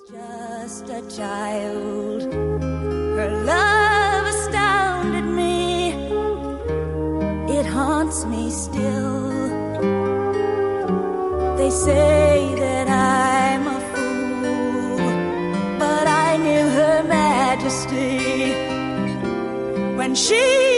Just a child, her love astounded me. It haunts me still. They say that I'm a fool, but I knew Her Majesty when she